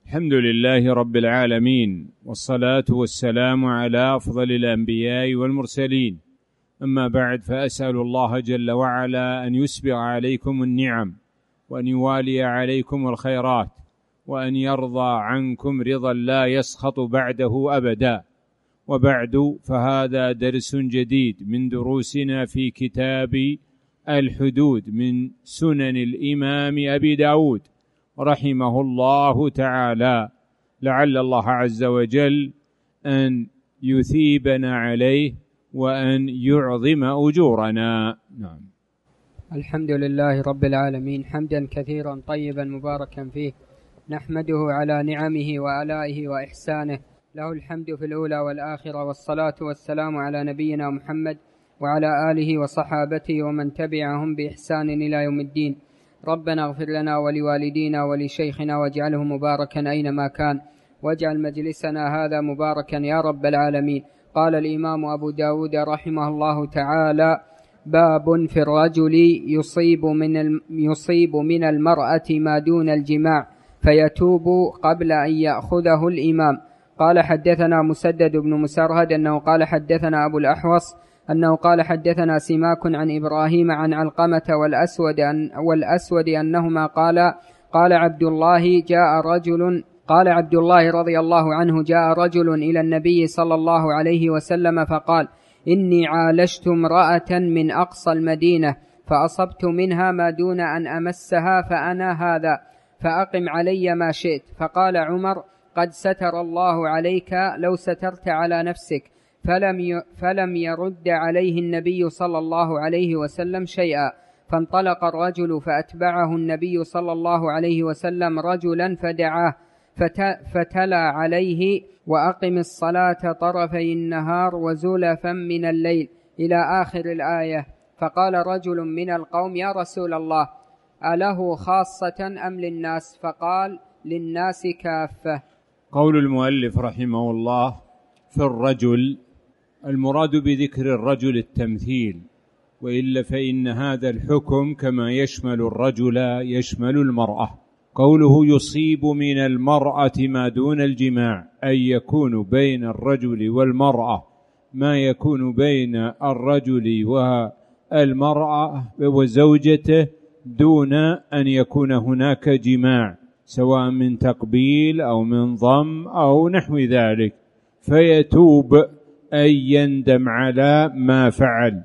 الحمد لله رب العالمين، والصلاة والسلام على أفضل الأنبياء والمرسلين. أما بعد، فأسأل الله جل وعلا أن يسبغ عليكم النعم، وأن يوالي عليكم الخيرات، وأن يرضى عنكم رضا لا يسخط بعده أبدا. وبعد، فهذا درس جديد من دروسنا في كتاب الحدود من سنن الإمام أبي داود رحمه الله تعالى، لعل الله عز وجل أن يثيبنا عليه وأن يعظم أجورنا. نعم. الحمد لله رب العالمين، حمدا كثيرا طيبا مباركا فيه، نحمده على نعمه وآلائه وإحسانه، له الحمد في الأولى والآخرة، والصلاة والسلام على نبينا محمد وعلى آله وصحابته ومن تبعهم بإحسان إلى يوم الدين. ربنا اغفر لنا ولوالدينا ولشيخنا واجعله مباركا أينما كان، واجعل مجلسنا هذا مباركا يا رب العالمين. قال الإمام أبو داود رحمه الله تعالى: باب في الرجل يصيب من المرأة ما دون الجماع فيتوب قبل أن يأخذه الإمام. قال: حدثنا مسدد بن مسرهد أنه قال حدثنا أبو الأحوص أنه قال حدثنا سماك عن إبراهيم عن علقمة والأسود أنهما قال عبد الله رضي الله عنه: جاء رجل إلى النبي صلى الله عليه وسلم فقال: إني عالجت امرأة من أقصى المدينة فأصبت منها ما دون أن أمسها فأنا هذا، فأقم علي ما شئت. فقال عمر: قد ستر الله عليك لو سترت على نفسك. فلم يرد عليه النبي صلى الله عليه وسلم شيئا. فانطلق الرجل فأتبعه النبي صلى الله عليه وسلم رجلا فدعاه فتلا عليه: وأقم الصلاة طرفي النهار وزلفا من الليل، إلى آخر الآية. فقال رجل من القوم: يا رسول الله، أله خاصة أم للناس؟ فقال: للناس كافة. قول المؤلف رحمه الله: في الرجل، المراد بذكر الرجل التمثيل، وإلا فإن هذا الحكم كما يشمل الرجل يشمل المرأة. قوله يصيب من المرأة ما دون الجماع، أي يكون بين الرجل والمرأة ما يكون بين الرجل والمرأة وزوجته دون أن يكون هناك جماع، سواء من تقبيل أو من ضم أو نحو ذلك، فيتوب أي يندم على ما فعل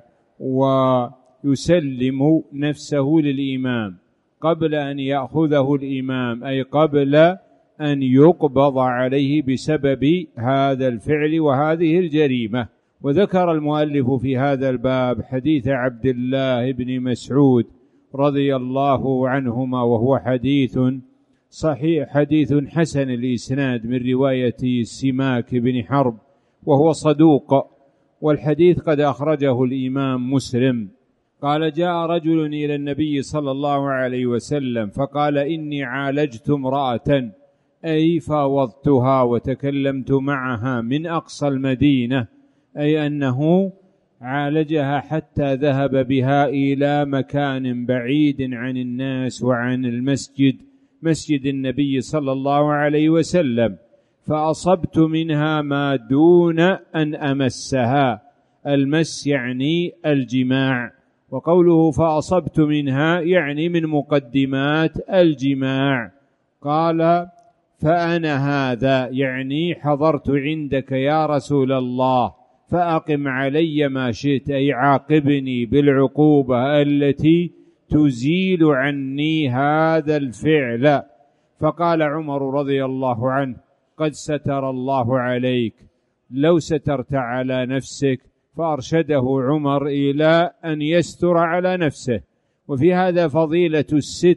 ويسلم نفسه للإمام قبل أن يأخذه الإمام، أي قبل أن يقبض عليه بسبب هذا الفعل وهذه الجريمة. وذكر المؤلف في هذا الباب حديث عبد الله بن مسعود رضي الله عنهما، وهو حديث صحيح، حديث حسن الإسناد من رواية سماك بن حرب، وهو صدوق، والحديث قد أخرجه الإمام مسلم. قال: جاء رجل إلى النبي صلى الله عليه وسلم فقال: إني عالجت امرأة، أي فاوضتها وتكلمت معها من أقصى المدينة، أي أنه عالجها حتى ذهب بها إلى مكان بعيد عن الناس وعن المسجد، مسجد النبي صلى الله عليه وسلم، فأصبت منها ما دون أن أمسها. المس يعني الجماع، وقوله فأصبت منها يعني من مقدمات الجماع. قال: فأنا هذا، يعني حضرت عندك يا رسول الله، فأقم علي ما شئت، أي عاقبني بالعقوبة التي تزيل عني هذا الفعل. فقال عمر رضي الله عنه: قد ستر الله عليك لو سترت على نفسك. فأرشده عمر إلى أن يستر على نفسه. وفي هذا فضيلة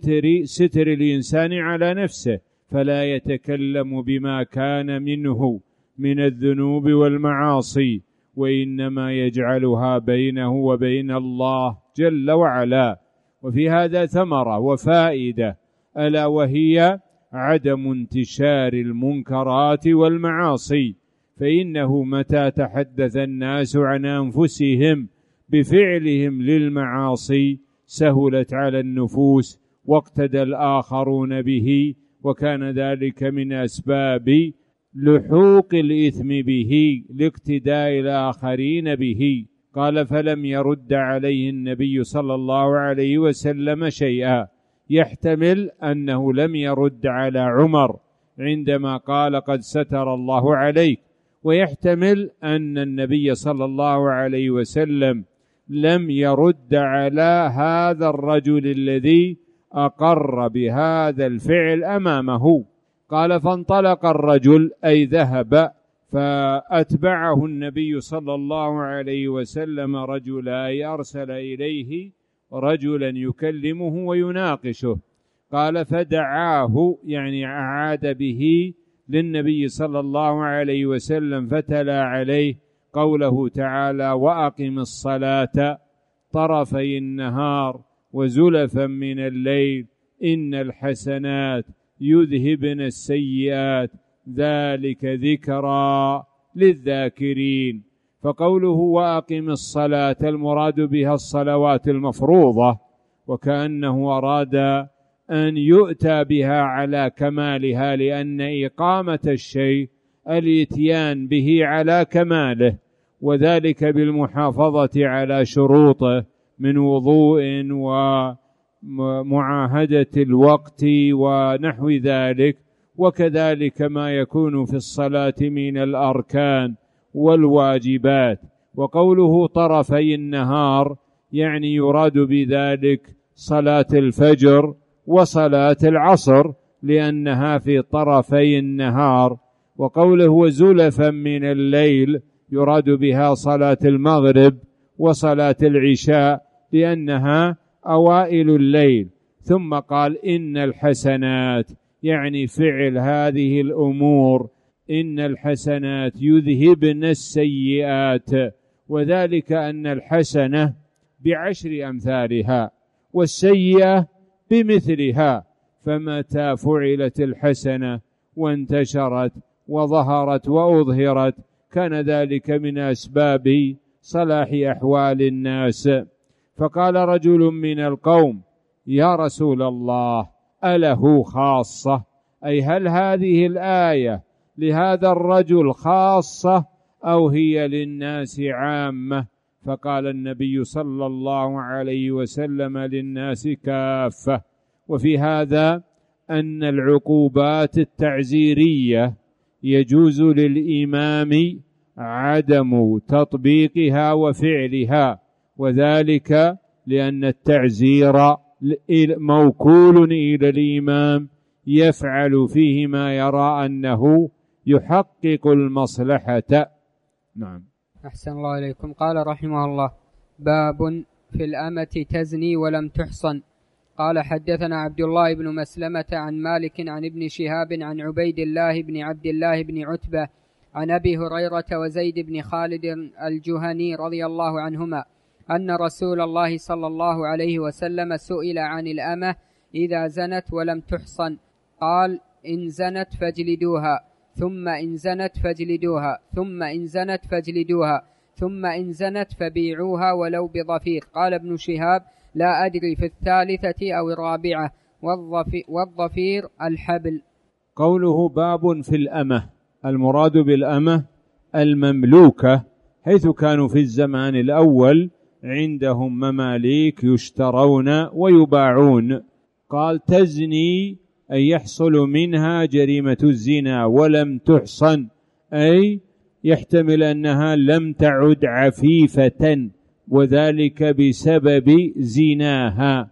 ستر الإنسان على نفسه، فلا يتكلم بما كان منه من الذنوب والمعاصي، وإنما يجعلها بينه وبين الله جل وعلا. وفي هذا ثمرة وفائدة، ألا وهي عدم انتشار المنكرات والمعاصي، فإنه متى تحدث الناس عن أنفسهم بفعلهم للمعاصي سهلت على النفوس واقتدى الآخرون به وكان ذلك من أسباب لحوق الإثم به لاقتداء الآخرين به. قال: فلم يرد عليه النبي صلى الله عليه وسلم شيئا، يحتمل أنه لم يرد على عمر عندما قال: قد ستر الله عليك، ويحتمل أن النبي صلى الله عليه وسلم لم يرد على هذا الرجل الذي أقر بهذا الفعل أمامه. قال: فانطلق الرجل، أي ذهب، فأتبعه النبي صلى الله عليه وسلم رجلا، أي أرسل إليه رجلا يكلمه ويناقشه. قال: فدعاه، يعني أعاد به للنبي صلى الله عليه وسلم، فتلا عليه قوله تعالى: وأقم الصلاة طرفي النهار وزلفا من الليل إن الحسنات يذهبن السيئات ذلك ذكرى للذاكرين. فقوله وأقم الصلاة المراد بها الصلوات المفروضة، وكأنه أراد أن يؤتى بها على كمالها، لأن إقامة الشيء الإتيان به على كماله، وذلك بالمحافظة على شروطه من وضوء ومعاهدة الوقت ونحو ذلك، وكذلك ما يكون في الصلاة من الأركان والواجبات. وقوله طرفي النهار يعني يراد بذلك صلاة الفجر وصلاة العصر، لأنها في طرفي النهار. وقوله وزلفا من الليل يراد بها صلاة المغرب وصلاة العشاء، لأنها أوائل الليل. ثم قال إن الحسنات، يعني فعل هذه الأمور، إن الحسنات يذهبن السيئات، وذلك أن الحسنة بعشر أمثالها والسيئة بمثلها، فمتى فعلت الحسنة وانتشرت وظهرت وأظهرت كان ذلك من أسباب صلاح أحوال الناس. فقال رجل من القوم: يا رسول الله، أله خاصة؟ أي هل هذه الآية لهذا الرجل خاصة أو هي للناس عامة؟ فقال النبي صلى الله عليه وسلم: للناس كافة. وفي هذا أن العقوبات التعزيرية يجوز للإمام عدم تطبيقها وفعلها، وذلك لأن التعزير موكول إلى الإمام يفعل فيه ما يرى أنه يحقق المصلحة. نعم. أحسن الله إليكم. قال رحمه الله: باب في الأمة تزني ولم تحصن. قال: حدثنا عبد الله بن مسلمة عن مالك عن ابن شهاب عن عبيد الله بن عبد الله بن عتبة عن أبي هريرة وزيد بن خالد الجهني رضي الله عنهما أن رسول الله صلى الله عليه وسلم سئل عن الأمة إذا زنت ولم تحصن، قال: إن زنت فاجلدوها، ثم إن زنت فاجلدوها، ثم إن زنت فاجلدوها، ثم إن زنت فبيعوها ولو بضفير. قال ابن شهاب: لا أدري في الثالثة أو الرابعة، والضفير الحبل. قوله باب في الأمة، المراد بالأمة المملوكة، حيث كانوا في الزمان الأول عندهم مماليك يشترون ويباعون. قال: تزني أي يحصل منها جريمة الزنا ولم تحصن، أي يحتمل أنها لم تعد عفيفة، وذلك بسبب زناها.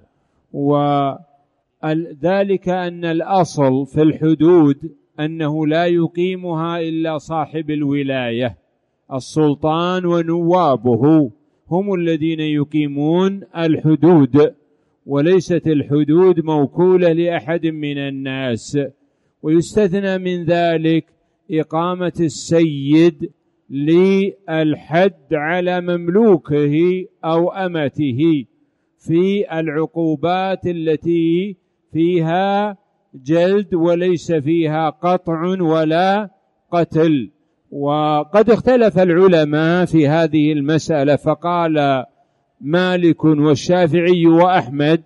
وذلك أن الأصل في الحدود أنه لا يقيمها إلا صاحب الولاية، السلطان ونوابه هم الذين يقيمون الحدود، وليست الحدود موكولة لأحد من الناس. ويستثنى من ذلك إقامة السيد للحد على مملوكه أو أمته في العقوبات التي فيها جلد وليس فيها قطع ولا قتل. وقد اختلف العلماء في هذه المسألة، فقال مالك والشافعي وأحمد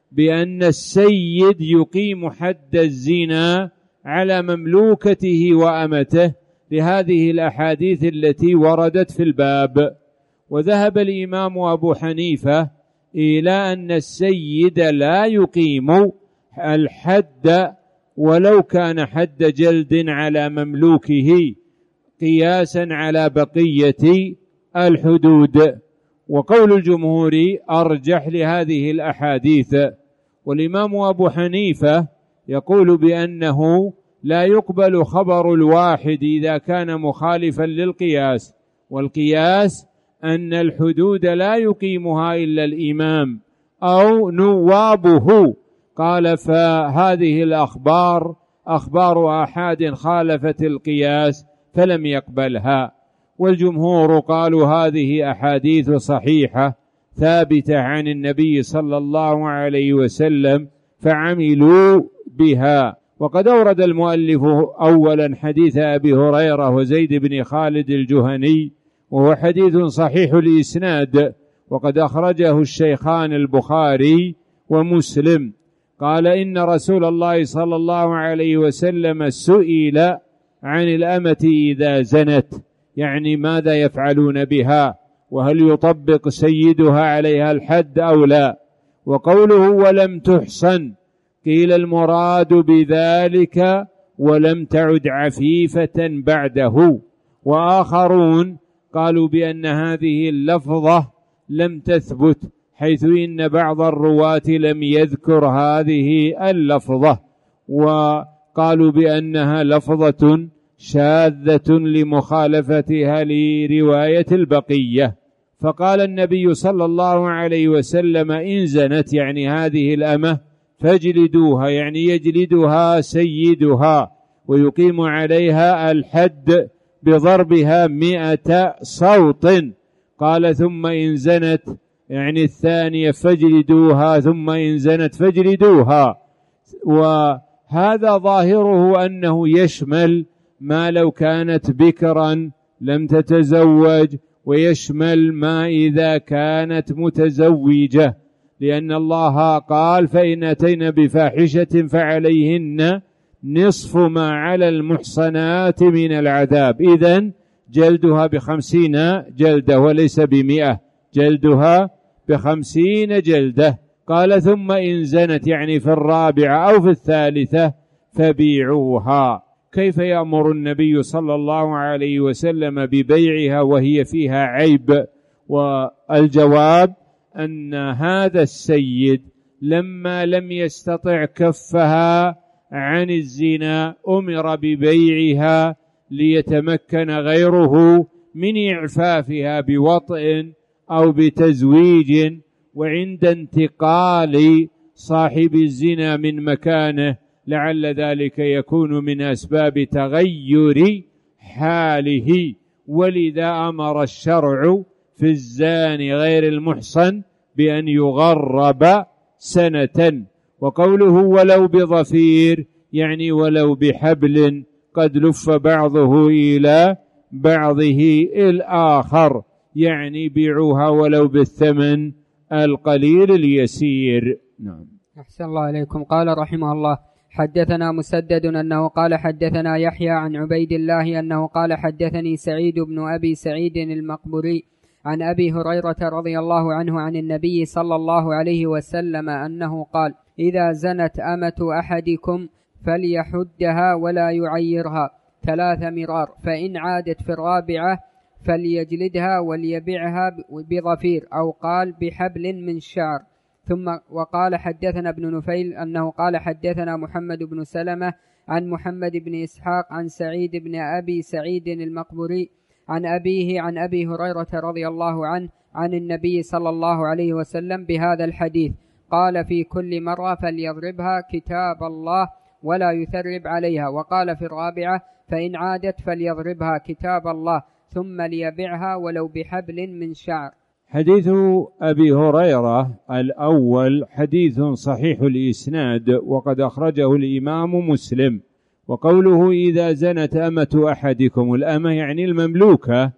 بأن السيد يقيم حد الزنا على مملوكته وأمته لهذه الأحاديث التي وردت في الباب. وذهب الإمام أبو حنيفة إلى أن السيد لا يقيم الحد ولو كان حد جلد على مملوكه قياسا على بقية الحدود. وقول الجمهور أرجح لهذه الأحاديث. والإمام أبو حنيفة يقول بأنه لا يقبل خبر الواحد إذا كان مخالفا للقياس، والقياس أن الحدود لا يقيمها إلا الإمام أو نوابه. قال فهذه الأخبار أخبار آحاد خالفت القياس فلم يقبلها. والجمهور قالوا هذه أحاديث صحيحة ثابتة عن النبي صلى الله عليه وسلم فعملوا بها. وقد أورد المؤلف أولا حديث أبي هريرة وزيد بن خالد الجهني، وهو حديث صحيح الإسناد، وقد أخرجه الشيخان البخاري ومسلم. قال إن رسول الله صلى الله عليه وسلم سئل عن الأمة إذا زنت، يعني ماذا يفعلون بها، وهل يطبق سيدها عليها الحد أو لا. وقوله ولم تحصن، قيل المراد بذلك ولم تعد عفيفة بعده. وآخرون قالوا بأن هذه اللفظة لم تثبت، حيث إن بعض الرواة لم يذكر هذه اللفظة، وقالوا بأنها لفظة شاذة لمخالفتها لرواية البقية. فقال النبي صلى الله عليه وسلم إن زنت، يعني هذه الأمة، فاجلدوها، يعني يجلدها سيدها ويقيم عليها الحد بضربها 100 صوت. قال ثم إن زنت، يعني الثانية، فاجلدوها، ثم إن زنت فاجلدوها. وهذا ظاهره أنه يشمل ما لو كانت بكرا لم تتزوج، ويشمل ما إذا كانت متزوجة، لأن الله قال فإن أتينا بفاحشة فعليهن نصف ما على المحصنات من العذاب. إذن جلدها 50 جلدة وليس 100، جلدها 50 جلدة. قال ثم إن زنت، يعني في الرابعة أو في الثالثة، فبيعوها. كيف يأمر النبي صلى الله عليه وسلم ببيعها وهي فيها عيب؟ والجواب أن هذا السيد لما لم يستطع كفها عن الزنا أمر ببيعها ليتمكن غيره من إعفافها بوطئ أو بتزويج، وعند انتقال صاحب الزنا من مكانه لعل ذلك يكون من أسباب تغير حاله. ولذا أمر الشرع في الزاني غير المحصن بأن يغرب سنة. وقوله ولو بظفير، يعني ولو بحبل قد لف بعضه إلى بعضه الآخر، يعني بيعوها ولو بالثمن القليل اليسير. نعم. أحسن الله عليكم. قال رحمه الله حدثنا مسدد أنه قال حدثنا يحيى عن عبيد الله أنه قال حدثني سعيد بن أبي سعيد المقبري عن أبي هريرة رضي الله عنه عن النبي صلى الله عليه وسلم أنه قال إذا زنت أمة أحدكم فليحدها ولا يعيرها 3 مرار، فإن عادت في الرابعة فليجلدها وليبيعها بظفير، أو قال بحبل من شعر. ثم وقال حدثنا ابن نفيل أنه قال حدثنا محمد بن سلمة عن محمد بن إسحاق عن سعيد بن أبي سعيد المقبري عن أبيه عن أبي هريرة رضي الله عنه عن النبي صلى الله عليه وسلم بهذا الحديث. قال في كل مرة فليضربها كتاب الله ولا يثرب عليها. وقال في الرابعة فإن عادت فليضربها كتاب الله ثم ليبيعها ولو بحبل من شعر. حديث أبي هريرة الأول حديث صحيح الإسناد، وقد أخرجه الإمام مسلم. وقوله إذا زنت أمة أحدكم، الأمة يعني المملوكة.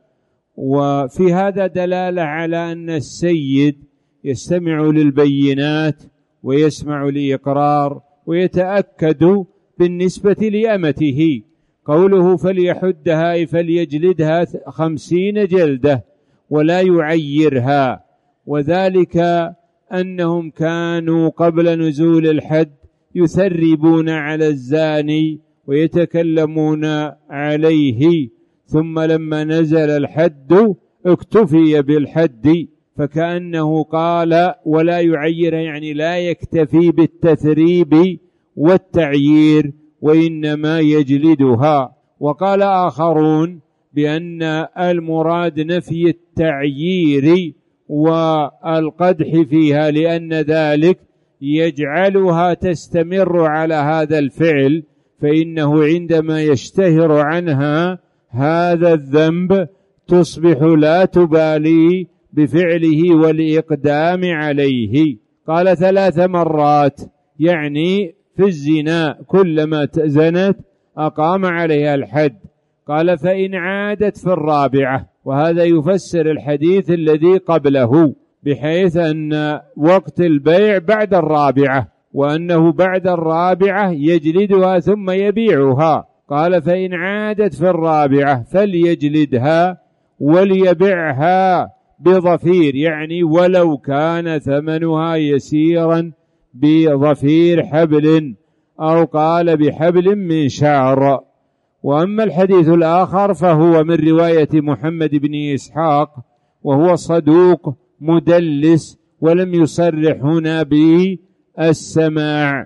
وفي هذا دلالة على أن السيد يستمع للبينات ويسمع الإقرار ويتأكد بالنسبة لأمته. قوله فليحدها أي فليجلدها 50 جلدة ولا يعيرها، وذلك أنهم كانوا قبل نزول الحد يثربون على الزاني ويتكلمون عليه، ثم لما نزل الحد اكتفي بالحد، فكأنه قال ولا يعير، يعني لا يكتفي بالتثريب والتعيير وإنما يجلدها. وقال آخرون بأن المراد نفي التعيير والقدح فيها، لأن ذلك يجعلها تستمر على هذا الفعل، فإنه عندما يشتهر عنها هذا الذنب تصبح لا تبالي بفعله والإقدام عليه. قال 3 مرات، يعني في الزنا كلما زنت أقام عليها الحد. قال فإن عادت في الرابعة، وهذا يفسر الحديث الذي قبله، بحيث أن وقت البيع بعد الرابعة، وأنه بعد الرابعة يجلدها ثم يبيعها. قال فإن عادت في الرابعة فليجلدها وليبيعها بظفير، يعني ولو كان ثمنها يسيرا بظفير حبل، أو قال بحبل من شعر. وأما الحديث الآخر فهو من رواية محمد بن إسحاق، وهو صدوق مدلس، ولم يصرح هنا بالسماع،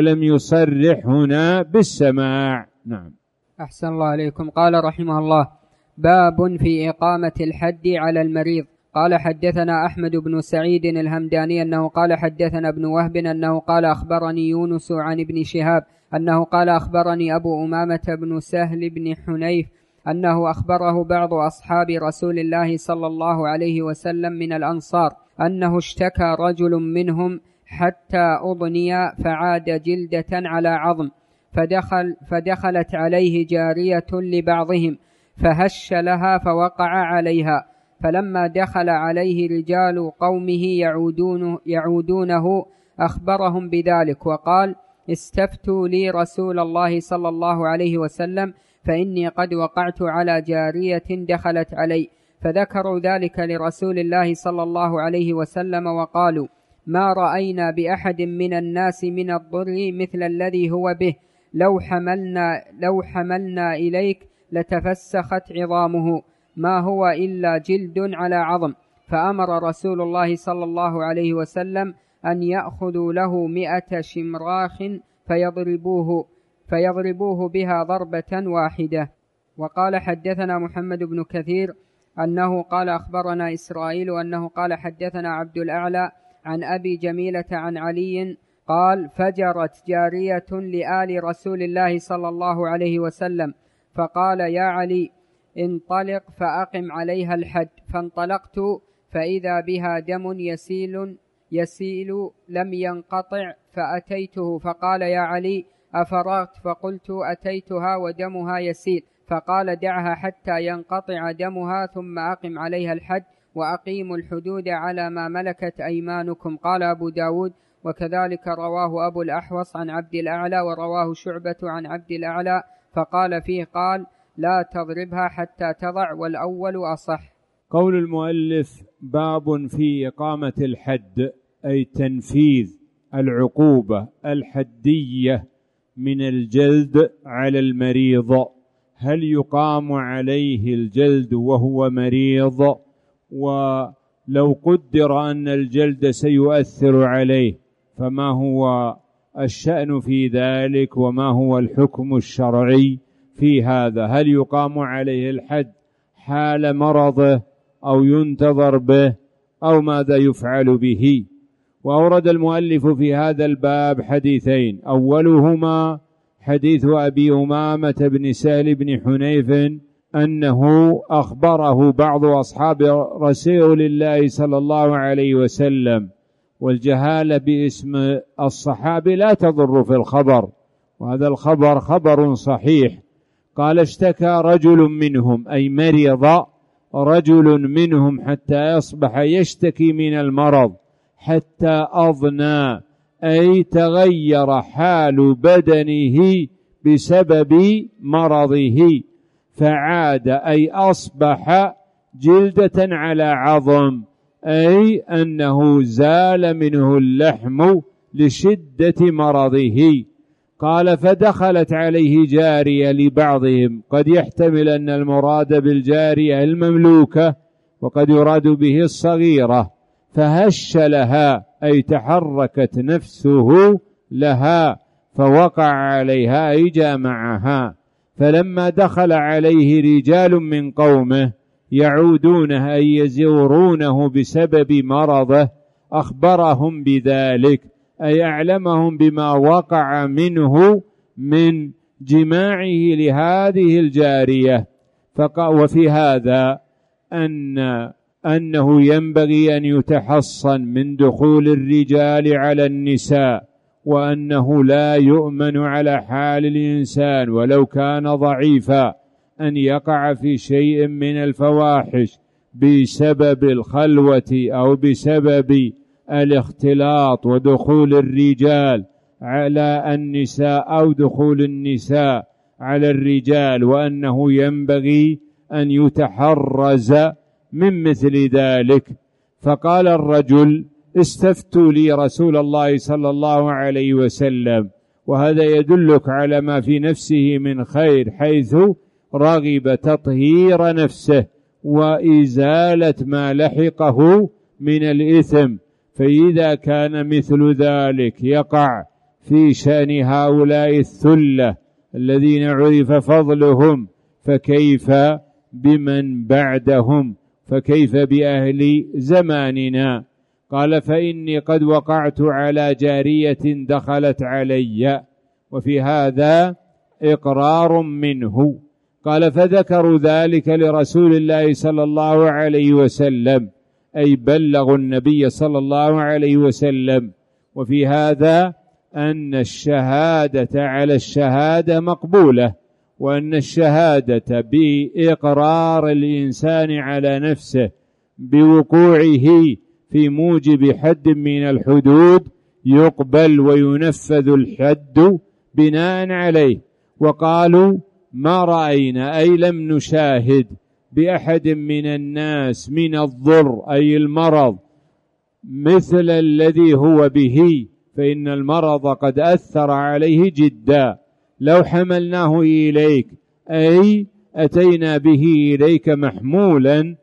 بالسماع. نعم. أحسن الله عليكم. قال رحمه الله: باب في إقامة الحد على المريض. قال حدثنا أحمد بن سعيد الهمداني أنه قال حدثنا ابن وهب أنه قال أخبرني يونس عن ابن شهاب أنه قال أخبرني أبو أمامة بن سهل بن حنيف أنه أخبره بعض أصحاب رسول الله صلى الله عليه وسلم من الأنصار أنه اشتكى رجل منهم حتى أضني فعاد جلدة على عظم، فدخلت عليه جارية لبعضهم فهش لها فوقع عليها، فلما دخل عليه رجال قومه يعودونه أخبرهم بذلك، وقال: استفتوا لي رسول الله صلى الله عليه وسلم، فإني قد وقعت على جارية دخلت علي. فذكروا ذلك لرسول الله صلى الله عليه وسلم وقالوا: ما رأينا بأحد من الناس من الضر مثل الذي هو به، لو حملنا إليك لتفسخت عظامه، ما هو إلا جلد على عظم. فأمر رسول الله صلى الله عليه وسلم أن يأخذوا له 100 شمراخ فيضربوه بها ضربة واحدة. وقال حدثنا محمد بن كثير أنه قال أخبرنا إسرائيل أنه قال حدثنا عبد الأعلى عن أبي جميلة عن علي قال: فجرت جارية لآل رسول الله صلى الله عليه وسلم، فقال: يا علي انطلق فأقم عليها الحد. فانطلقت فإذا بها دم يسيل لم ينقطع، فأتيته فقال: يا علي أفرغت؟ فقلت: أتيتها ودمها يسيل. فقال: دعها حتى ينقطع دمها ثم أقم عليها الحد، وأقيموا الحدود على ما ملكت أيمانكم. قال أبو داود: وكذلك رواه أبو الأحوص عن عبد الأعلى، ورواه شعبة عن عبد الأعلى فقال فيه: قال: لا تضربها حتى تضع، والأول أصح. قول المؤلف: باب في إقامة الحد، أي تنفيذ العقوبة الحدية من الجلد على المريض. هل يقام عليه الجلد وهو مريض؟ ولو قدر أن الجلد سيؤثر عليه فما هو الشأن في ذلك، وما هو الحكم الشرعي في هذا؟ هل يقام عليه الحد حال مرضه أو ينتظر به أو ماذا يفعل به؟ وأورد المؤلف في هذا الباب حديثين، أولهما حديث أبي أمامة بن سهل بن حنيف أنه أخبره بعض أصحاب رسول الله صلى الله عليه وسلم، والجهالة باسم الصحابي لا تضر في الخبر، وهذا الخبر خبر صحيح. قال: اشتكى رجل منهم، أي مرض رجل منهم حتى يصبح يشتكي من المرض، حتى أضنى أي تغير حال بدنه بسبب مرضه، فعاد أي أصبح جلدة على عظم، أي أنه زال منه اللحم لشدة مرضه. قال فدخلت عليه جارية لبعضهم، قد يحتمل أن المراد بالجارية المملوكة وقد يراد به الصغيرة، فهش لها أي تحركت نفسه لها فوقع عليها أي جامعها. فلما دخل عليه رجال من قومه يعودونه أي يزورونه بسبب مرضه أخبرهم بذلك، أي أعلمهم بما وقع منه من جماعه لهذه الجارية. وفي هذا أنه ينبغي أن يتحصن من دخول الرجال على النساء، وأنه لا يؤمن على حال الإنسان ولو كان ضعيفا أن يقع في شيء من الفواحش بسبب الخلوة أو بسبب الاختلاط ودخول الرجال على النساء أو دخول النساء على الرجال، وأنه ينبغي أن يتحرز من مثل ذلك. فقال الرجل استفتوا لي رسول الله صلى الله عليه وسلم، وهذا يدلك على ما في نفسه من خير، حيث رغب تطهير نفسه وإزالة ما لحقه من الإثم. فإذا كان مثل ذلك يقع في شأن هؤلاء الثلة الذين عرف فضلهم، فكيف بمن بعدهم، فكيف بأهل زماننا؟ قال فإني قد وقعت على جارية دخلت علي، وفي هذا إقرار منه. قال فذكروا ذلك لرسول الله صلى الله عليه وسلم، أي بلغوا النبي صلى الله عليه وسلم. وفي هذا أن الشهادة على الشهادة مقبولة، وأن الشهادة بإقرار الإنسان على نفسه بوقوعه في موجب حد من الحدود يقبل وينفذ الحد بناء عليه. وقالوا ما رأينا أي لم نشاهد بأحد من الناس من الضر أي المرض مثل الذي هو به، فإن المرض قد أثر عليه جدا. لو حملناه إليك أي أتينا به إليك محمولا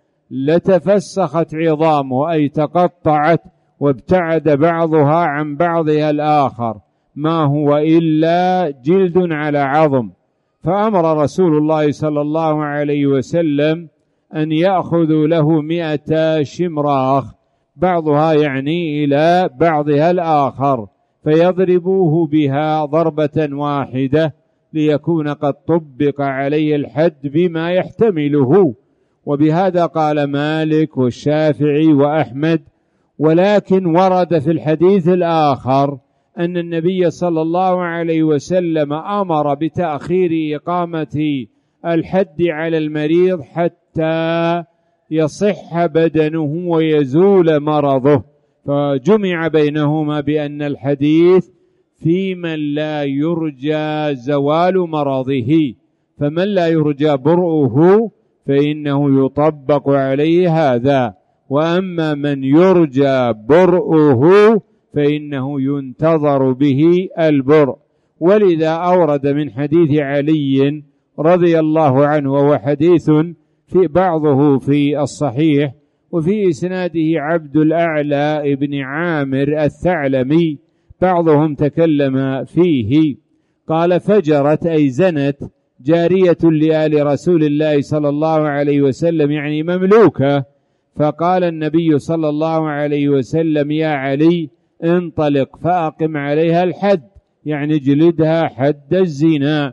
لتفسخت عظامه أي تقطعت وابتعد بعضها عن بعضها الآخر، ما هو إلا جلد على عظم. فأمر رسول الله صلى الله عليه وسلم أن يأخذوا له 100 شمراخ، بعضها يعني إلى بعضها الآخر، فيضربوه بها ضربة واحدة ليكون قد طبق عليه الحد بما يحتمله. وبهذا قال مالك والشافعي وأحمد. ولكن ورد في الحديث الآخر أن النبي صلى الله عليه وسلم أمر بتأخير إقامة الحد على المريض حتى يصح بدنه ويزول مرضه، فجمع بينهما بأن الحديث في من لا يرجى زوال مرضه، فمن لا يرجى برؤه فإنه يطبق عليه هذا، وأما من يرجى برؤه فإنه ينتظر به البرء. ولذا أورد من حديث علي رضي الله عنه، وهو حديث في بعضه في الصحيح، وفي إسناده عبد الأعلى ابن عامر الثعلمي، بعضهم تكلم فيه. قال فجرت أي زنت جارية لآل رسول الله صلى الله عليه وسلم، يعني مملوكة. فقال النبي صلى الله عليه وسلم يا علي انطلق فأقم عليها الحد، يعني جلدها حد الزنا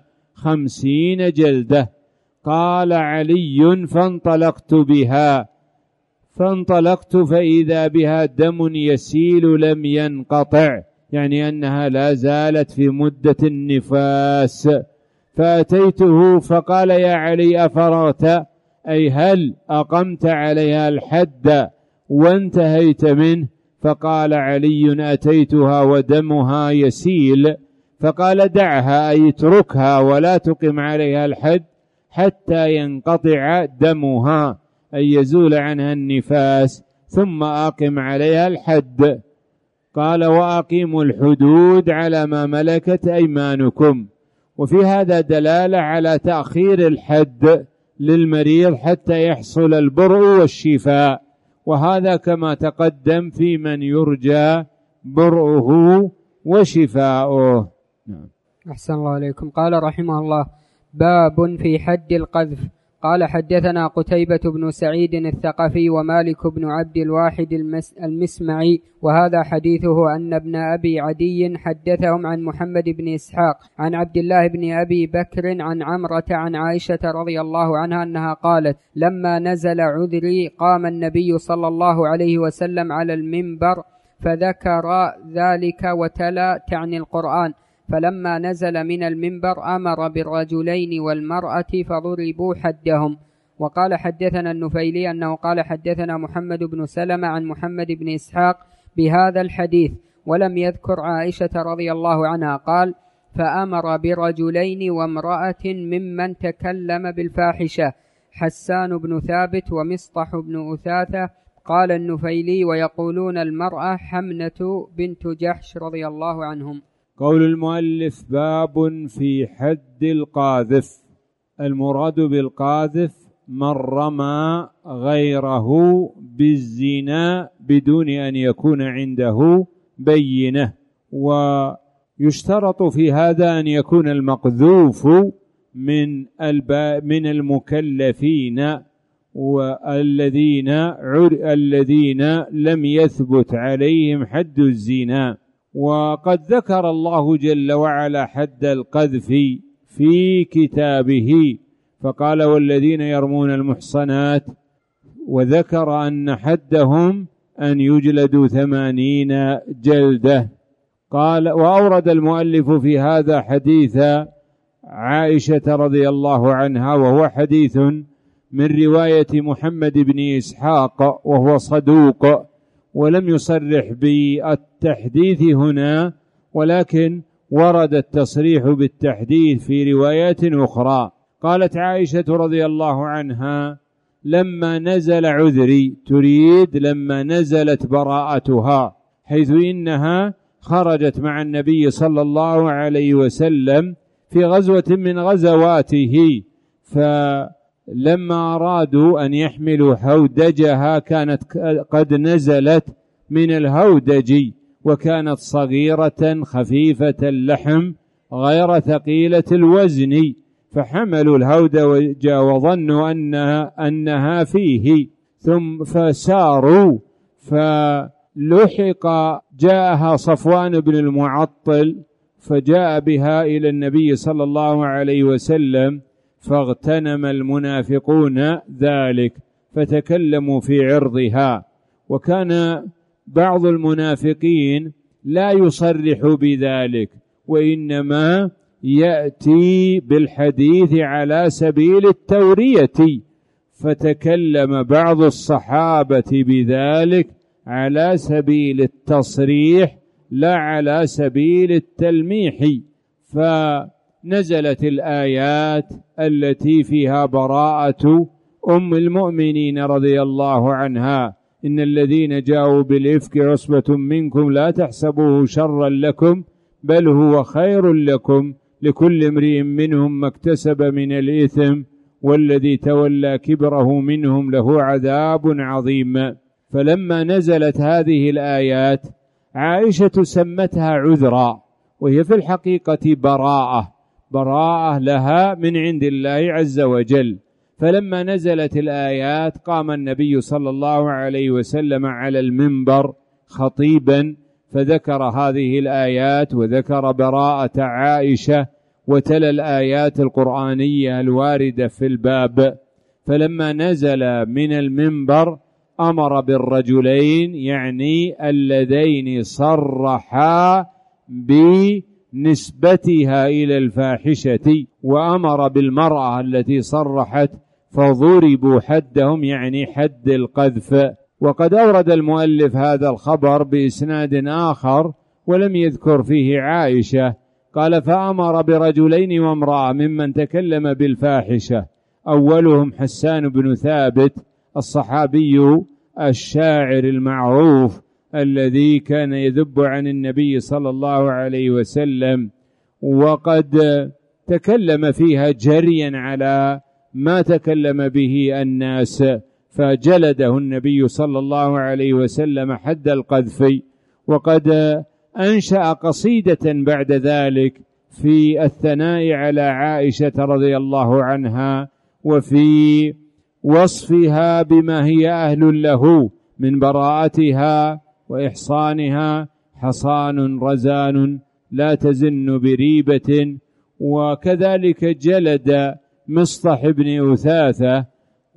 50 جلدة. قال علي فانطلقت فإذا بها دم يسيل لم ينقطع، يعني أنها لا زالت في مدة النفاس. فأتيته فقال يا علي أفرغت، أي هل أقمت عليها الحد وانتهيت منه؟ فقال علي: أتيتها ودمها يسيل، فقال: دعها، أي اتركها ولا تقم عليها الحد حتى ينقطع دمها، أي يزول عنها النفاس، ثم أقم عليها الحد. قال: وأقيموا الحدود على ما ملكت أيمانكم. وفي هذا دلالة على تأخير الحد للمريض حتى يحصل البرء والشفاء، وهذا كما تقدم في من يرجى برؤه وشفاؤه. أحسن الله عليكم. قال رحمه الله: باب في حد القذف. قال: حدثنا قتيبة بن سعيد الثقفي ومالك بن عبد الواحد المسمعي، وهذا حديثه أن ابن أبي عدي حدثهم عن محمد بن إسحاق عن عبد الله بن أبي بكر عن عمرة عن عائشة رضي الله عنها أنها قالت: لما نزل عذري قام النبي صلى الله عليه وسلم على المنبر فذكر ذلك وتلا، تعني القرآن، فلما نزل من المنبر أمر بالرجلين والمرأة فضربوا حدهم. وقال: حدثنا النفيلي أنه قال: حدثنا محمد بن سلمة عن محمد بن إسحاق بهذا الحديث، ولم يذكر عائشة رضي الله عنها. قال: فأمر برجلين وامرأة ممن تكلم بالفاحشة، حسان بن ثابت ومصطح بن أثاثة. قال النفيلي: ويقولون المرأة حمنة بنت جحش رضي الله عنهم. قول المؤلف: باب في حد القاذف. المراد بالقاذف من رمى غيره بالزنا بدون أن يكون عنده بينة، ويشترط في هذا أن يكون المقذوف من المكلفين والذين لم يثبت عليهم حد الزنا. وقد ذكر الله جل وعلا حد القذف في كتابه، فقال: والذين يرمون المحصنات، وذكر أن حدهم أن يجلدوا 80 جلدة. قال: وأورد المؤلف في هذا حديث عائشة رضي الله عنها، وهو حديث من رواية محمد بن إسحاق وهو صدوق، ولم يصرح بالتحديث هنا، ولكن ورد التصريح بالتحديث في روايات أخرى. قالت عائشة رضي الله عنها: لما نزل عذري، تريد لما نزلت براءتها، حيث إنها خرجت مع النبي صلى الله عليه وسلم في غزوة من غزواته، فلما أرادوا أن يحملوا هودجها كانت قد نزلت من الهودج، وكانت صغيرة خفيفة اللحم غير ثقيلة الوزن، فحملوا الهودج وظنوا أنها فيه، ثم فساروا، فلحق جاءها صفوان بن المعطل فجاء بها إلى النبي صلى الله عليه وسلم، فاغتنم المنافقون ذلك فتكلموا في عرضها. وكان بعض المنافقين لا يصرح بذلك، وإنما يأتي بالحديث على سبيل التورية، فتكلم بعض الصحابة بذلك على سبيل التصريح لا على سبيل التلميح، فنزلت الآيات التي فيها براءة أم المؤمنين رضي الله عنها: إن الذين جاءوا بالإفك عصبة منكم لا تحسبوه شرا لكم بل هو خير لكم لكل امرئ منهم ما اكتسب من الإثم والذي تولى كبره منهم له عذاب عظيم. فلما نزلت هذه الآيات عائشة سمتها عذرا، وهي في الحقيقة براءة لها من عند الله عز وجل. فلما نزلت الآيات قام النبي صلى الله عليه وسلم على المنبر خطيبا، فذكر هذه الآيات وذكر براءة عائشة وتلا الآيات القرآنية الواردة في الباب. فلما نزل من المنبر أمر بالرجلين، يعني اللذين صرحا بنسبتها إلى الفاحشة، وأمر بالمرأة التي صرحت فضربوا حدهم، يعني حد القذف. وقد أورد المؤلف هذا الخبر بإسناد آخر ولم يذكر فيه عائشة. قال: فأمر برجلين وامرأة ممن تكلم بالفاحشة، أولهم حسان بن ثابت الصحابي الشاعر المعروف الذي كان يذب عن النبي صلى الله عليه وسلم، وقد تكلم فيها جريا على ما تكلم به الناس، فجلده النبي صلى الله عليه وسلم حد القذف. وقد أنشأ قصيدة بعد ذلك في الثناء على عائشة رضي الله عنها وفي وصفها بما هي أهل له من براءتها وإحصانها: حصان رزان لا تزن بريبة. وكذلك جلد مصطح بن أثاثة،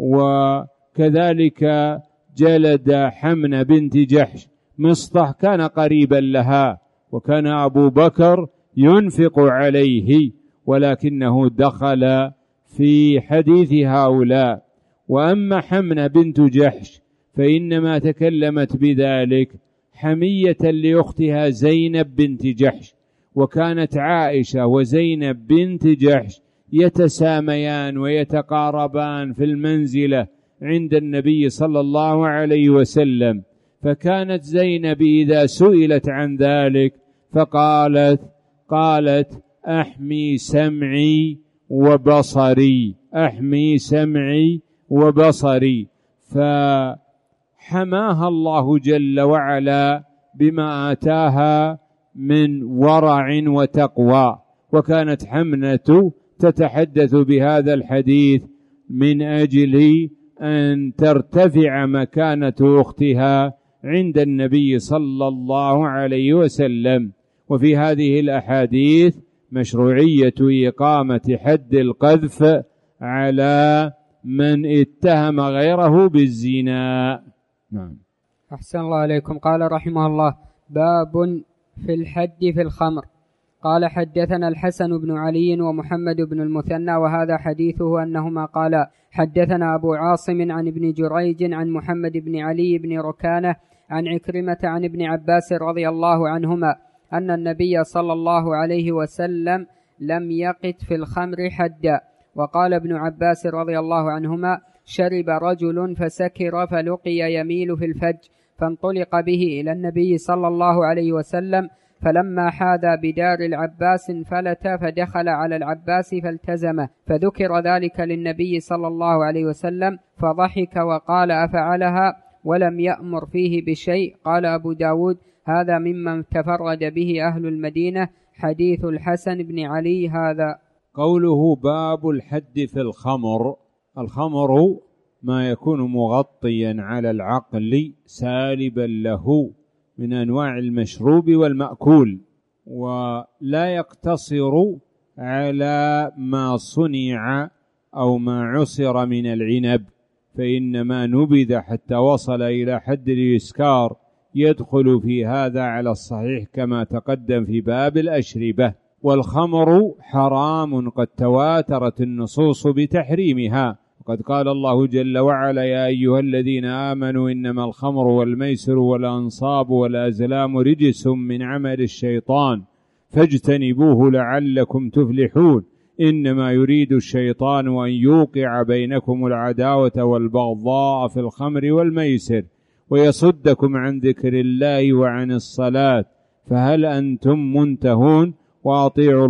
وكذلك جلد حمنة بنت جحش. مصطح كان قريبا لها، وكان أبو بكر ينفق عليه، ولكنه دخل في حديث هؤلاء. وأما حمنة بنت جحش فإنما تكلمت بذلك حمية لأختها زينب بنت جحش، وكانت عائشة وزينب بنت جحش يتساميان ويتقاربان في المنزلة عند النبي صلى الله عليه وسلم. فكانت زينب إذا سئلت عن ذلك قالت: أحمي سمعي وبصري، أحمي سمعي وبصري. فحماها الله جل وعلا بما آتاها من ورع وتقوى. وكانت حمنة تتحدث بهذا الحديث من أجل أن ترتفع مكانة أختها عند النبي صلى الله عليه وسلم. وفي هذه الأحاديث مشروعية إقامة حد القذف على من اتهم غيره بالزنا. نعم. أحسن الله عليكم. قال رحمه الله: باب في الحد في الخمر. قال: حدثنا الحسن بن علي ومحمد بن المثنى، وهذا حديثه أنهما قالا: حدثنا أبو عاصم عن ابن جريج عن محمد بن علي بن ركانة عن عكرمة عن ابن عباس رضي الله عنهما أن النبي صلى الله عليه وسلم لم يقت في الخمر حدا. وقال ابن عباس رضي الله عنهما: شرب رجل فسكر فلقي يميل في الفج، فانطلق به إلى النبي صلى الله عليه وسلم، فلما حاذى بدار العباس انفلت فدخل على العباس فالتزمه، فذكر ذلك للنبي صلى الله عليه وسلم فضحك وقال: أفعلها ولم يأمر فيه بشيء. قال أبو داود: هذا ممن تفرد به أهل المدينة، حديث الحسن بن علي هذا. قوله: باب الحد في الخمر. الخمر ما يكون مغطيا على العقل سالبا له من أنواع المشروب والمأكول، ولا يقتصر على ما صنع أو ما عصر من العنب، فإنما نبذ حتى وصل إلى حد الإسكار يدخل في هذا على الصحيح كما تقدم في باب الأشربة. والخمر حرام قد تواترت النصوص بتحريمها، وقد قال الله جل وعلا: يا أيها الذين آمنوا إنما الخمر والميسر والأنصاب والأزلام رجس من عمل الشيطان فاجتنبوه لعلكم تفلحون، إنما يريد الشيطان أن يوقع بينكم العداوة والبغضاء في الخمر والميسر ويصدكم عن ذكر الله وعن الصلاة فهل أنتم منتهون؟ وأطيعوا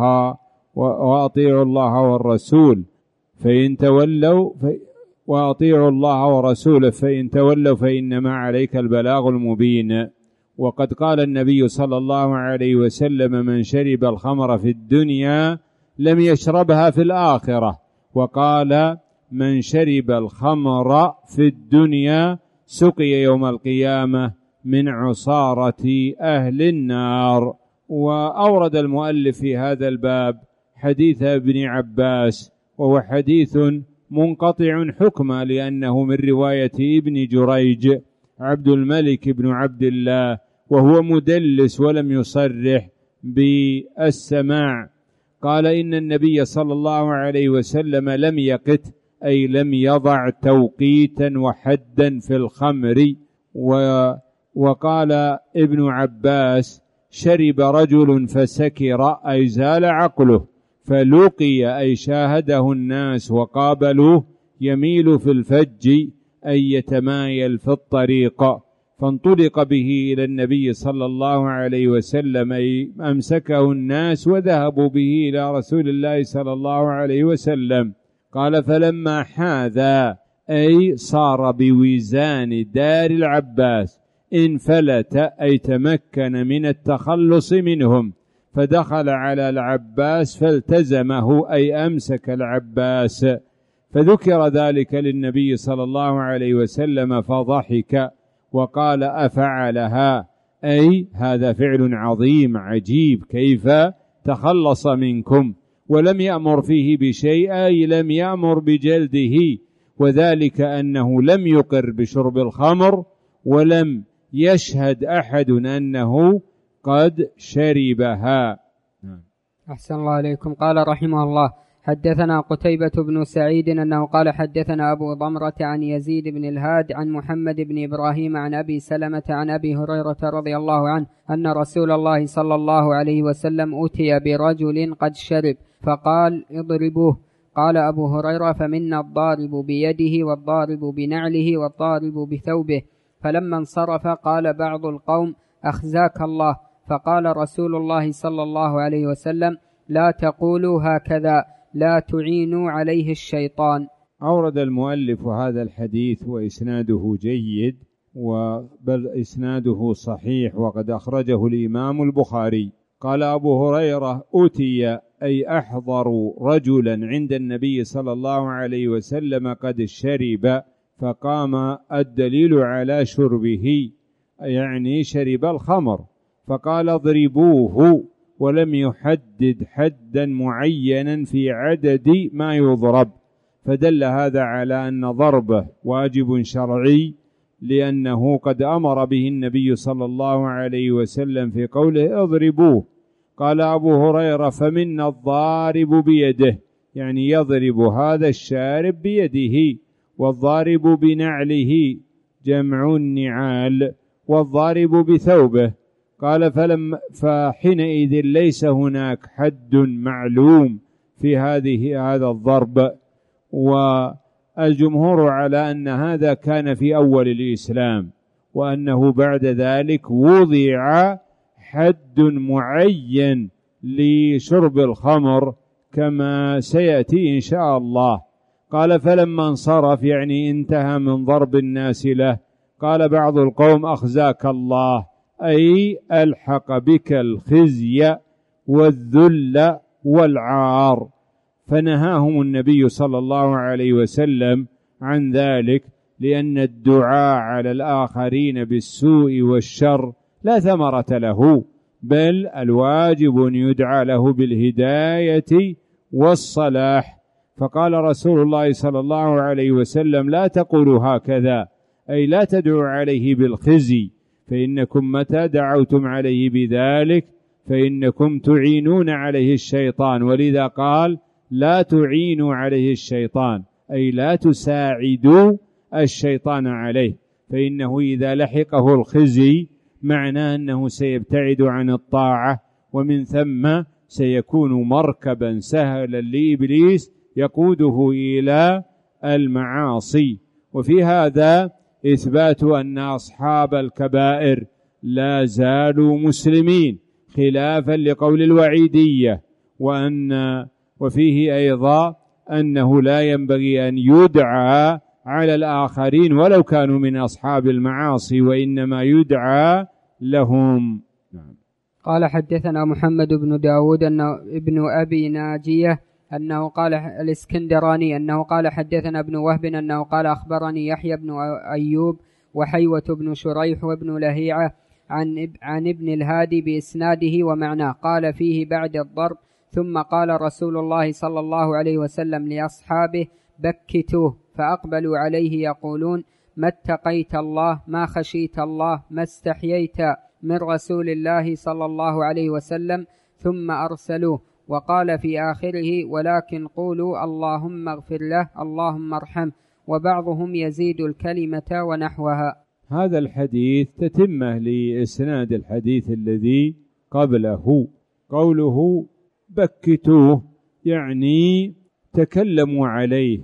الله والرسول فإن تولوا وأطيعوا الله ورسوله فإن تولوا فإنما عليك البلاغ المبين. وقد قال النبي صلى الله عليه وسلم: من شرب الخمر في الدنيا لم يشربها في الآخرة. وقال: من شرب الخمر في الدنيا سقي يوم القيامة من عصارة أهل النار. وأورد المؤلف في هذا الباب حديث ابن عباس، وهو حديث منقطع حكما لأنه من رواية ابن جريج عبد الملك بن عبد الله، وهو مدلس ولم يصرح بالسماع. قال: إن النبي صلى الله عليه وسلم لم يقت، أي لم يضع توقيتا وحدا في الخمر. وقال ابن عباس: شرب رجل فسكر، أي زال عقله، فلقي أي شاهده الناس وقابلوه يميل في الفج، أي يتمايل في الطريق، فانطلق به إلى النبي صلى الله عليه وسلم، أي أمسكه الناس وذهبوا به إلى رسول الله صلى الله عليه وسلم. قال: فلما حاذا، أي صار بوزان دار العباس، انفلت، أي تمكن من التخلص منهم، فدخل على العباس فالتزمه، أي أمسك العباس. فذكر ذلك للنبي صلى الله عليه وسلم فضحك وقال: أفعلها، أي هذا فعل عظيم عجيب، كيف تخلص منكم؟ ولم يأمر فيه بشيء، أي لم يأمر بجلده، وذلك أنه لم يقر بشرب الخمر، ولم يشهد أحد أنه قد شربها. أحسن الله عليكم. قال رحمه الله: حدثنا قتيبة بن سعيد أنه قال حدثنا أبو ضمرة عن يزيد بن الهاد عن محمد بن إبراهيم عن أبي سلمة عن أبي هريرة رضي الله عنه أن رسول الله صلى الله عليه وسلم أتي برجل قد شرب فقال: اضربوه. قال أبو هريرة: فمنا الضارب بيده والضارب بنعله والضارب بثوبه. فلما انصرف قال بعض القوم: أخزاك الله. فقال رسول الله صلى الله عليه وسلم: لا تقولوا هكذا، لا تعينوا عليه الشيطان. أورد المؤلف هذا الحديث وإسناده جيد، بل إسناده صحيح، وقد أخرجه الإمام البخاري. قال أبو هريرة: أتي، أي أحضروا رجلا عند النبي صلى الله عليه وسلم قد شرب، فقام الدليل على شربه، يعني شرب الخمر، فقال: اضربوه، ولم يحدد حدا معينا في عدد ما يضرب، فدل هذا على أن ضربه واجب شرعي، لأنه قد أمر به النبي صلى الله عليه وسلم في قوله: اضربوه. قال أبو هريرة: فمنا الضارب بيده، يعني يضرب هذا الشارب بيده، والضارب بنعله، جمع النعال، والضارب بثوبه. قال: فحينئذ ليس هناك حد معلوم في هذا الضرب، والجمهور على أن هذا كان في أول الإسلام، وأنه بعد ذلك وضع حد معين لشرب الخمر كما سيأتي إن شاء الله. قال: فلما انصرف، يعني انتهى من ضرب الناس له، قال بعض القوم: أخزاك الله، أي ألحق بك الخزي والذل والعار، فنهاهم النبي صلى الله عليه وسلم عن ذلك، لأن الدعاء على الآخرين بالسوء والشر لا ثمرة له، بل الواجب أن يدعى له بالهداية والصلاح. فقال رسول الله صلى الله عليه وسلم: لا تقولوا هكذا، أي لا تدعوا عليه بالخزي، فإنكم متى دعوتم عليه بذلك فإنكم تعينون عليه الشيطان. ولذا قال: لا تعينوا عليه الشيطان، أي لا تساعدوا الشيطان عليه، فإنه إذا لحقه الخزي معناه أنه سيبتعد عن الطاعة، ومن ثم سيكون مركبا سهلا لإبليس يقوده إلى المعاصي. وفي هذا إثبات أن أصحاب الكبائر لا زالوا مسلمين، خلافا لقول الوعيدية، وفيه أيضا أنه لا ينبغي أن يدعى على الآخرين ولو كانوا من أصحاب المعاصي، وإنما يدعى لهم. قال حدثنا محمد بن داود ابن أبي ناجية أنه قال الإسكندراني أنه قال حدثنا ابن وهب أنه قال أخبرني يحيى بن أيوب وحيوة بن شريح وابن لهيعة عن ابن الهادي بإسناده ومعناه. قال فيه بعد الضرب: ثم قال رسول الله صلى الله عليه وسلم لأصحابه: بكتوه. فأقبلوا عليه يقولون: ما اتقيت الله، ما خشيت الله، ما استحييت من رسول الله صلى الله عليه وسلم. ثم أرسلوه وقال في آخره: ولكن قولوا اللهم اغفر له، اللهم ارحمه. وبعضهم يزيد الكلمة ونحوها. هذا الحديث تتمة لإسناد الحديث الذي قبله. قوله بكتوه يعني تكلموا عليه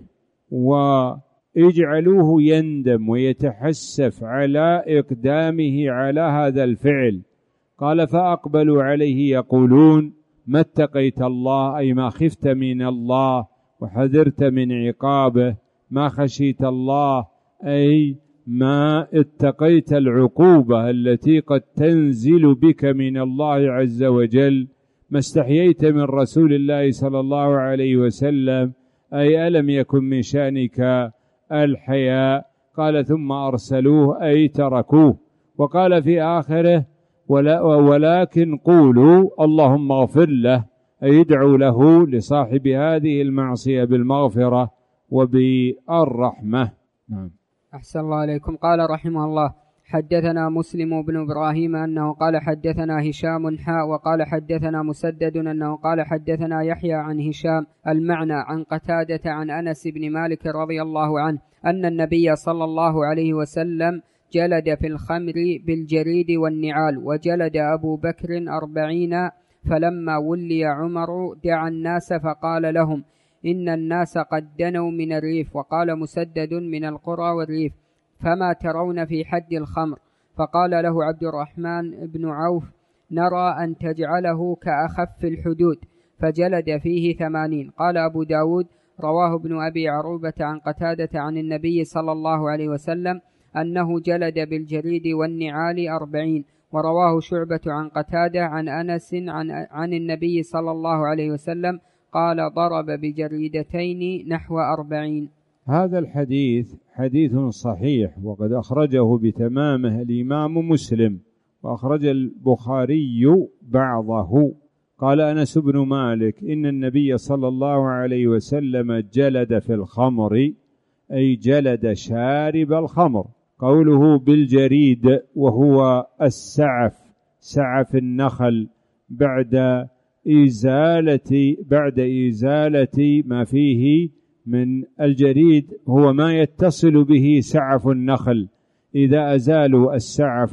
واجعلوه يندم ويتحسف على إقدامه على هذا الفعل. قال فأقبلوا عليه يقولون: ما اتقيت الله، أي ما خفت من الله وحذرت من عقابه، ما خشيت الله أي ما اتقيت العقوبة التي قد تنزل بك من الله عز وجل، ما استحييت من رسول الله صلى الله عليه وسلم، أي ألم يكن من شأنك الحياء. قال ثم أرسلوه أي تركوه. وقال في آخره: ولكن قولوا اللهم اغفر له، أي ادعوا له لصاحب هذه المعصية بالمغفرة وبالرحمة. نعم. أحسن الله عليكم. قال رحمه الله: حدثنا مسلم بن إبراهيم أنه قال حدثنا هشام وقال حدثنا مسدد أنه قال حدثنا يحيى عن هشام المعنى عن قتادة عن أنس بن مالك رضي الله عنه أن النبي صلى الله عليه وسلم جلد في الخمر بالجريد والنعال، وجلد أبو بكر 40. فلما ولي عمر دعا الناس فقال لهم: إن الناس قد دنوا من الريف. وقال مسدد: من القرى والريف. فما ترون في حد الخمر؟ فقال له عبد الرحمن بن عوف: نرى أن تجعله كأخف الحدود. فجلد فيه 80. قال أبو داود: رواه ابن أبي عروبة عن قتادة عن النبي صلى الله عليه وسلم أنه جلد بالجريد والنعال 40. ورواه شعبة عن قتادة عن أنس عن النبي صلى الله عليه وسلم قال: ضرب بجريدتين نحو 40. هذا الحديث حديث صحيح، وقد أخرجه بتمامه الإمام مسلم، وأخرج البخاري بعضه. قال أنس بن مالك: إن النبي صلى الله عليه وسلم جلد في الخمر، أي جلد شارب الخمر. قوله بالجريد وهو السعف، سعف النخل، بعد إزالة ما فيه من الجريد، هو ما يتصل به سعف النخل. إذا أزالوا السعف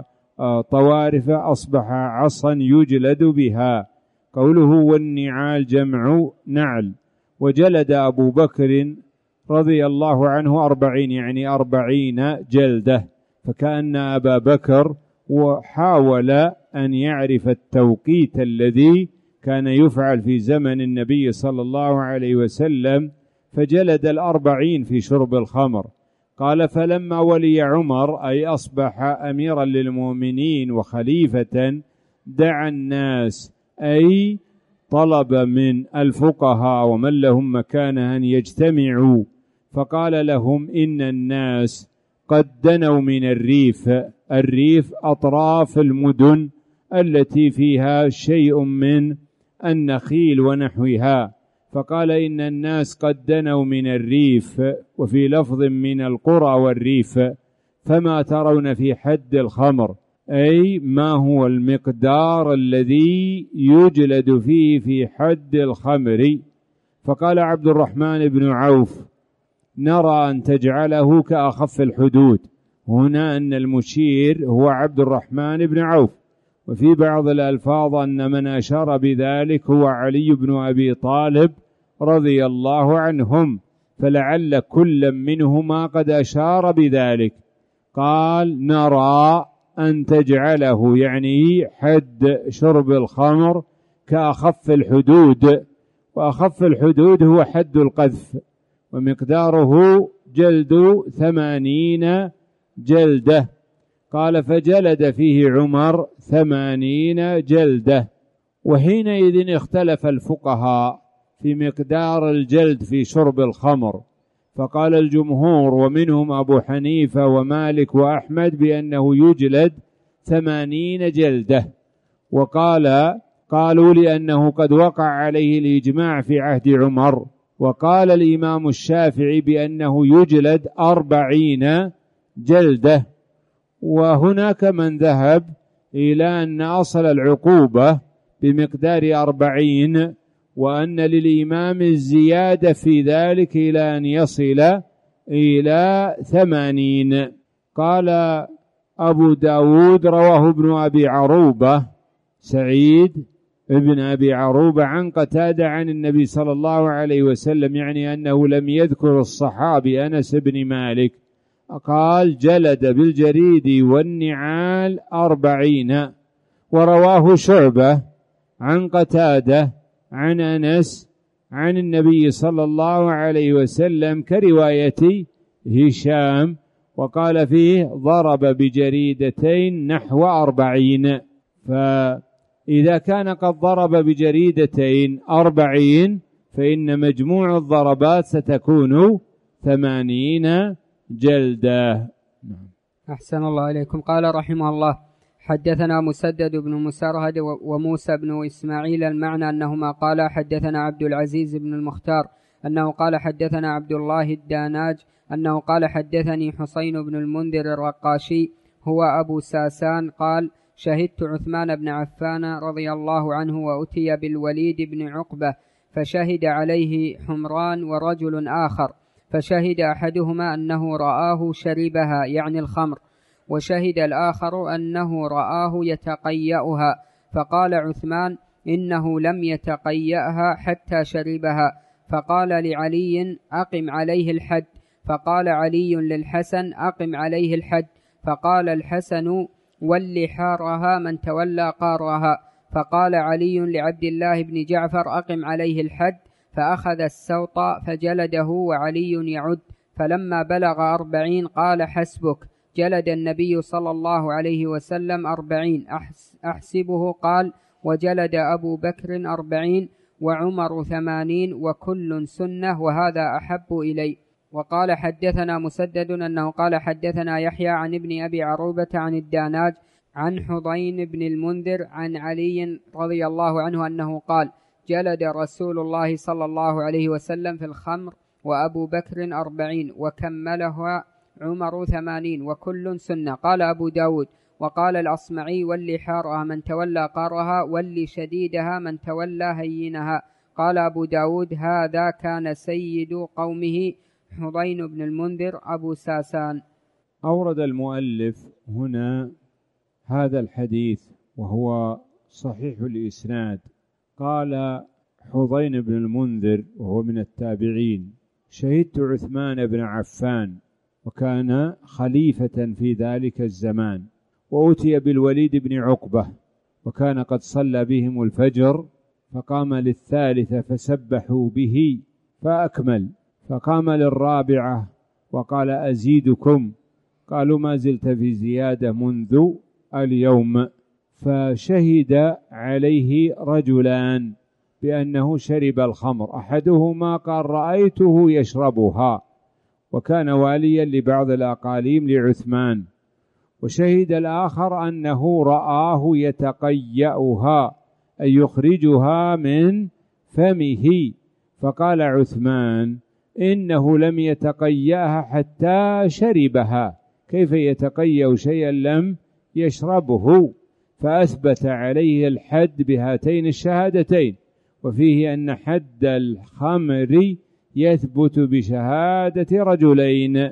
وطوارف أصبح عصا يجلد بها. قوله والنعال جمع نعل. وجلد أبو بكر رضي الله عنه 40، يعني 40 جلدة. فكأن أبا بكر وحاول أن يعرف التوقيت الذي كان يفعل في زمن النبي صلى الله عليه وسلم، فجلد 40 في شرب الخمر. قال فلما ولي عمر، أي أصبح أميرا للمؤمنين وخليفة، دعا الناس، أي طلب من الفقهاء ومن لهم مكانة أن يجتمعوا، فقال لهم: إن الناس قد دنوا من الريف. الريف أطراف المدن التي فيها شيء من النخيل ونحوها. فقال: إن الناس قد دنوا من الريف، وفي لفظ من القرى والريف، فما ترون في حد الخمر، أي ما هو المقدار الذي يجلد فيه في حد الخمر. فقال عبد الرحمن بن عوف: نرى أن تجعله كأخف الحدود. هنا أن المشير هو عبد الرحمن بن عوف، وفي بعض الألفاظ أن من أشار بذلك هو علي بن أبي طالب رضي الله عنهم، فلعل كل منهما قد أشار بذلك. قال: نرى أن تجعله، يعني حد شرب الخمر، كأخف الحدود. وأخف الحدود هو حد القذف، ومقداره جلد 80 جلدة. قال: فجلد فيه عمر 80 جلدة. وحينئذ اختلف الفقهاء في مقدار الجلد في شرب الخمر، فقال الجمهور ومنهم أبو حنيفة ومالك وأحمد بأنه يجلد 80 جلدة. قالوا لأنه قد وقع عليه الإجماع في عهد عمر. وقال الإمام الشافعي بأنه يجلد 40 جلدة. وهناك من ذهب إلى أن أصل العقوبة بمقدار 40، وأن للإمام الزيادة في ذلك إلى أن يصل إلى 80. قال أبو داود رواه ابن أبي عروبة سعيد ابن أبي عروبة عن قتادة عن النبي صلى الله عليه وسلم، يعني أنه لم يذكر الصحابي أنس بن مالك، قال جلد بالجريد والنعال 40. ورواه شعبة عن قتادة عن أنس عن النبي صلى الله عليه وسلم كرواية هشام، وقال فيه ضرب بجريدتين نحو 40. فإذا كان قد ضرب بجريدتين 40 فإن مجموع الضربات ستكون 80 جلدة. أحسن الله إليكم. قال رحمه الله: حدثنا مسدد بن مسرهد وموسى بن إسماعيل، المعنى أنهما قال حدثنا عبد العزيز بن المختار أنه قال حدثنا عبد الله الداناج أنه قال حدثني حسين بن المنذر الرقاشي هو أبو ساسان قال: شهدت عثمان بن عفان رضي الله عنه وأتي بالوليد بن عقبة، فشهد عليه حمران ورجل آخر، فشهد أحدهما أنه رآه شربها يعني الخمر، وشهد الآخر أنه رآه يتقيأها، فقال عثمان: إنه لم يتقيأها حتى شربها. فقال لعلي: أقم عليه الحد. فقال علي للحسن: أقم عليه الحد. فقال الحسن: ول حارها من تولى قارها. فقال علي لعبد الله بن جعفر: أقم عليه الحد. فأخذ السوط فجلده وعلي يعد، فلما بلغ 40 قال: حسبك. جلد النبي صلى الله عليه وسلم 40 أحسبه. قال: وجلد أبو بكر 40 وعمر 80 وكل سنة، وهذا أحب إلي. وقال حدثنا مسدد أنه قال حدثنا يحيى عن ابن أبي عروبة عن الداناج عن حضين بن المنذر عن علي رضي الله عنه أنه قال: جلد رسول الله صلى الله عليه وسلم في الخمر وأبو بكر 40 وكملها عمر 80 وكل سنة. قال أبو داود: وقال الأصمعي: واللي حارها من تولى قارها، واللي شديدها من تولى هينها. قال أبو داود: هذا كان سيد قومه حضين بن المنذر أبو ساسان. أورد المؤلف هنا هذا الحديث وهو صحيح الإسناد. قال حضين بن المنذر وهو من التابعين: شهدت عثمان بن عفان، وكان خليفة في ذلك الزمان، وأتي بالوليد بن عقبة، وكان قد صلى بهم الفجر، فقام للثالثة فسبحوا به فأكمل، فقام للرابعة وقال: أزيدكم؟ قالوا: ما زلت في زيادة منذ اليوم. فشهد عليه رجلان بأنه شرب الخمر، أحدهما قال: رأيته يشربها، وكان واليا لبعض الأقاليم لعثمان، وشهد الآخر أنه رآه يتقيأها أي يخرجها من فمه، فقال عثمان: إنه لم يتقيأها حتى شربها، كيف يتقيأ شيئا لم يشربه؟ فأثبت عليه الحد بهاتين الشهادتين. وفيه أن حد الخمر يثبت بشهادة رجلين،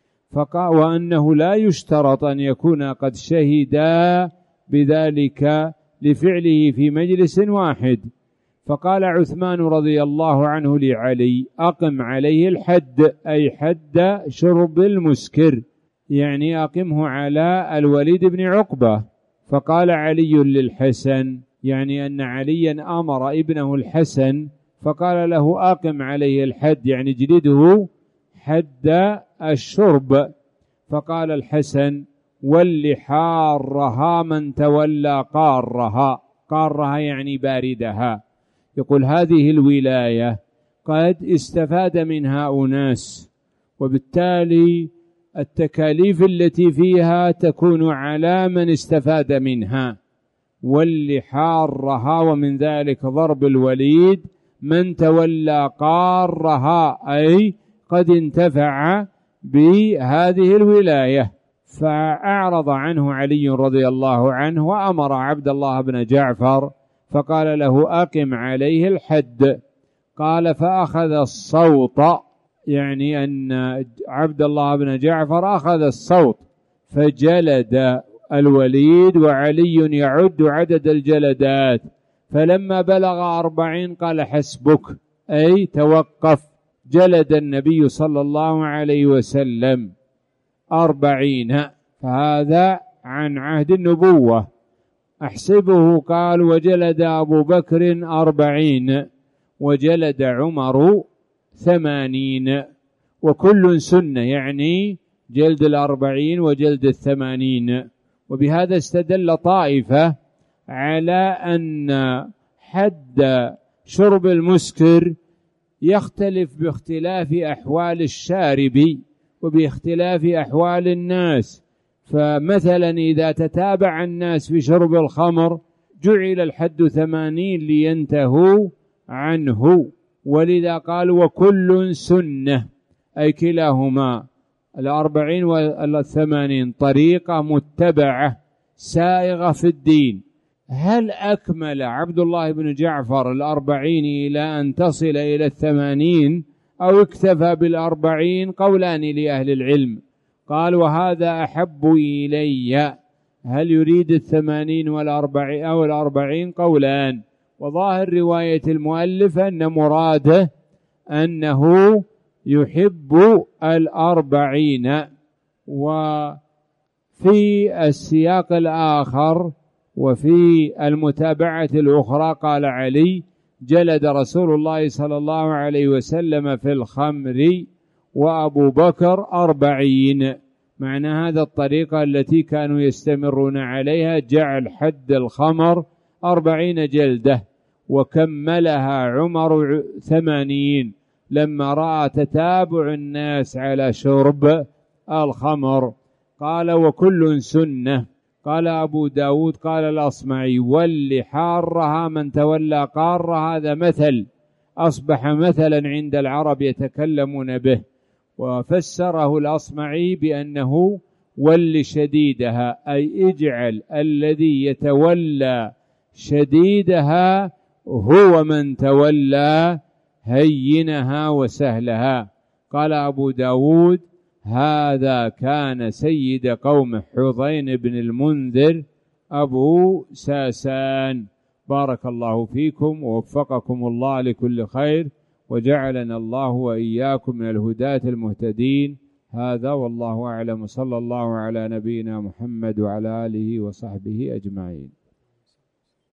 وأنه لا يشترط أن يكون قد شهدا بذلك لفعله في مجلس واحد. فقال عثمان رضي الله عنه لعلي: أقم عليه الحد، أي حد شرب المسكر، يعني أقمه على الوليد بن عقبة. فقال علي للحسن، يعني أن عليا أمر ابنه الحسن فقال له: أقم عليه الحد، يعني جلده حد الشرب. فقال الحسن: واللي حارها من تولى قارها، قارها يعني باردها. يقول هذه الولاية قد استفاد منها أناس، وبالتالي التكاليف التي فيها تكون على من استفاد منها. واللي حارها، ومن ذلك ضرب الوليد من تولى قارها، أي قد انتفع بهذه الولاية. فأعرض عنه علي رضي الله عنه، وأمر عبد الله بن جعفر فقال له أقم عليه الحد. قال فأخذ الصوت، يعني أن عبد الله بن جعفر أخذ الصوت فجلد الوليد، وعلي يعد عدد الجلدات، فلما بلغ 40 قال حسبك، أي توقف. جلد النبي صلى الله عليه وسلم 40، فهذا عن عهد النبوة. أحسبه قال وجلد أبو بكر 40 وجلد عمر 80، وكل سنة، يعني جلد 40 وجلد 80. وبهذا استدل طائفة على أن حد شرب المسكر يختلف باختلاف أحوال الشارب وباختلاف أحوال الناس. فمثلا إذا تتابع الناس في شرب الخمر جعل الحد 80 لينتهوا عنه، ولذا قال وكل سنة، أي كلاهما 40 و80 طريقة متبعة سائغة في الدين. هل أكمل عبد الله بن جعفر 40 إلى أن تصل إلى 80 أو اكتفى 40؟ قولان لأهل العلم. قال وهذا أحب إلي، هل يريد 80 والأربعين أو 40؟ قولان، وظاهر رواية المؤلف أن مراده أنه يحب 40. وفي السياق الآخر وفي المتابعة الأخرى قال علي جلد رسول الله صلى الله عليه وسلم في الخمر وأبو بكر 40. معنى هذا الطريقة التي كانوا يستمرون عليها جعل حد الخمر 40 جلدة، وكملها عمر 80 لما رأى تتابع الناس على شرب الخمر. قال وكل سنة. قال أبو داود قال الأصمعي واللي حارها من تولى قارها، هذا مثل أصبح مثلا عند العرب يتكلمون به، وفسره الأصمعي بأنه ول شديدها، أي اجعل الذي يتولى شديدها هو من تولى هينها وسهلها. قال أبو داود هذا كان سيد قوم حذين بن المنذر أبو ساسان. بارك الله فيكم ووفقكم الله لكل خير، وجعلنا الله وإياكم من الهداة المهتدين. هذا والله أعلم، صلى الله على نبينا محمد وعلى آله وصحبه أجمعين.